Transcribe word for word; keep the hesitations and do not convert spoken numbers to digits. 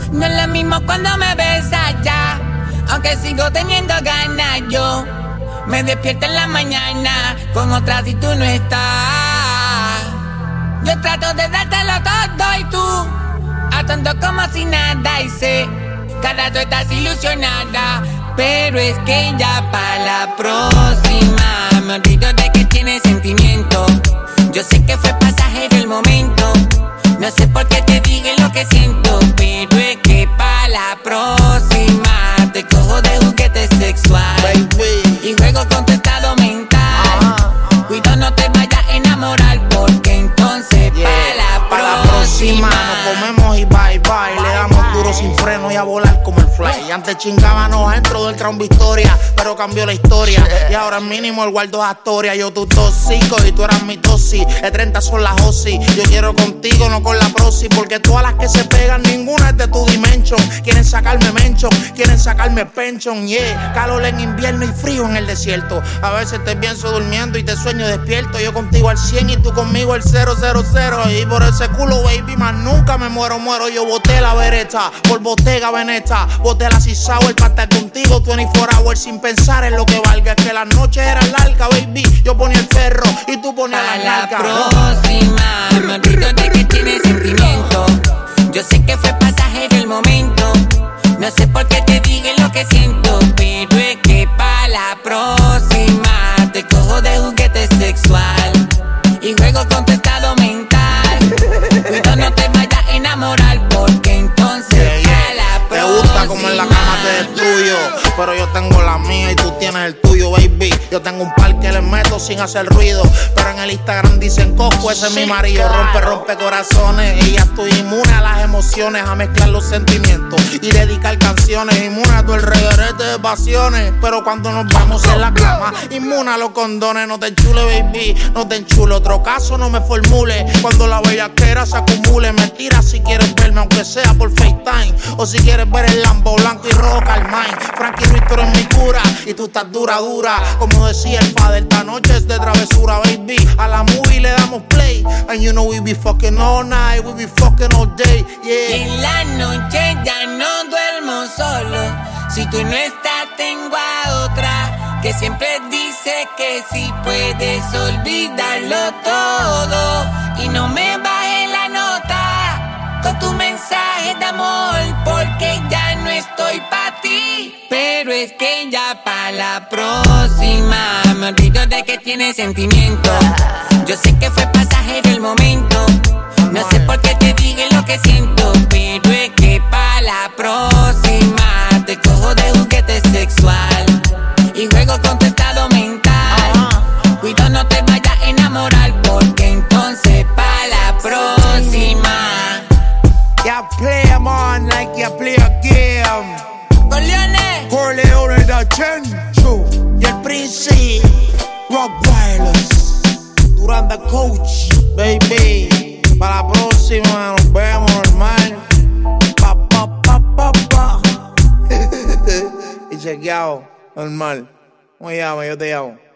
No es lo mismo cuando me besas ya, aunque sigo teniendo ganas. Yo me despierto en la mañana con otra si tú no estás. Yo trato de dártelo todo y tú actuando como si nada. Y sé que ahora tú estás ilusionada, pero es que ya para la próxima me olvido de que tienes sentimiento. Yo sé que fue pasajero el momento, no sé por qué te dije lo que siento, pero es que para la próxima te cojo de juguete sexual, baby, y juego con tu estado mental. uh-huh. Cuidado no te vayas a enamorar, porque entonces yeah. para la pa próxima, la próxima nos comemos y bye bye. Le damos duro sin freno y a volar como el fly. Antes chingábamos dentro del Crown Victoria, pero cambió la historia y ahora es mínimo el Guardo Astoria. Yo tu tóxico y tú eras mi tosi. De treinta son las Osi. Yo quiero contigo, no con la prosi, porque todas las que se pegan, ninguna es de tu dimension. Quieren sacarme mention, quieren sacarme pension, yeah. Calor en invierno y frío en el desierto. A veces te pienso durmiendo y te sueño despierto. Yo contigo al cien y tú conmigo al cero cero cero. Y por ese culo, baby, más nunca me muero, muero. Yo boté la vereta por Bottega Veneta. Boté la Six Hour para estar contigo veinticuatro hours sin pensar en lo que valga. Es que las noches eran largas, baby. Yo ponía el ferro y tú ponías la nalga. Para la próxima me olvido de que tienes sentimiento. Yo sé que fue pasajero el momento, no sé por qué te dije lo que siento, pero es que para la próxima te cojo de juguete sexual y juego con tu estado mental. Cuidado no te vayas a enamorar, porque entonces yeah, yeah. para la próxima. Te gusta como en la cama te destruyo, pero yo tengo la mía y tú tienes el tuyo, baby. Yo tengo un par que les meto sin hacer ruido, pero en el Instagram dicen Coco, ese es mi marido. Rompe, rompe corazones y ya estoy inmune a las emociones, a mezclar los sentimientos y dedicar canciones. Inmune a todo el reguerete de pasiones, pero cuando nos vamos en la cama, inmune a los condones. No te enchule, baby, no te enchule. Otro caso no me formule cuando la bellaquera se acumule. Me tira si quieres verme, aunque sea por FaceTime, o si quieres ver el Lambo blanco y rojo Carmine. Frankie Ruiz, tú eres mi cura y tú estás dura, dura. Como decía el padre, esta noche es de travesura, baby. A la movie le damos play, and you know we be fucking all night, we be fucking all day, yeah. En la noche ya no duermo solo, si tú no estás tengo a otra que siempre dice que si puedes olvidarlo todo y no me baje la nota con tu mensaje de amor, porque ya no estoy pa' ti. Pero es que ya pa' la próxima me olvido de que tienes sentimiento. Yo sé que fue pasajero el momento, no sé por qué te dije lo que siento, pero es que pa' la próxima te cojo de juguete sexual y juego con tu estado mental. Cuidado no te vayas a enamorar, porque entonces pa' la próxima. Ya play em on like you play a game. Corleone, Corleone da Chencho y el Prince Rottweilers, Duranda Coach, baby. Para la próxima nos vemos normal. Pa pa pa pa pa. Y chequeado, normal. ¿Cómo llama? Yo te llamo.